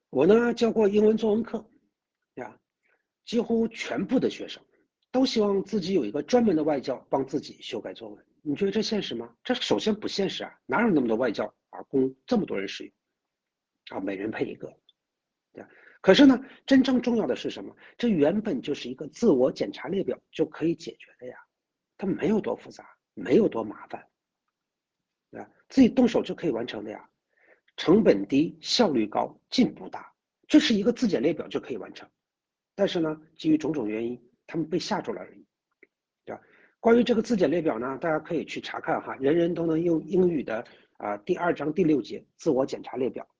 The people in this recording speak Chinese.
我呢教过英文作文课呀，几乎全部的学生都希望自己有一个专门的外教帮自己修改作文。你觉得这现实吗？这首先不现实啊，哪有那么多外教啊供这么多人使用啊？每人配一个，对吧？可是呢，真正重要的是什么？这原本就是一个自我检查列表就可以解决的呀，它没有多复杂，没有多麻烦，对吧？自己动手就可以完成的呀，成本低，效率高，进步大，这是一个自检列表就可以完成。但是呢，基于种种原因，他们被吓住了而已，对吧？关于这个自检列表呢，大家可以去查看哈，人人都能用英语的第2章第6节自我检查列表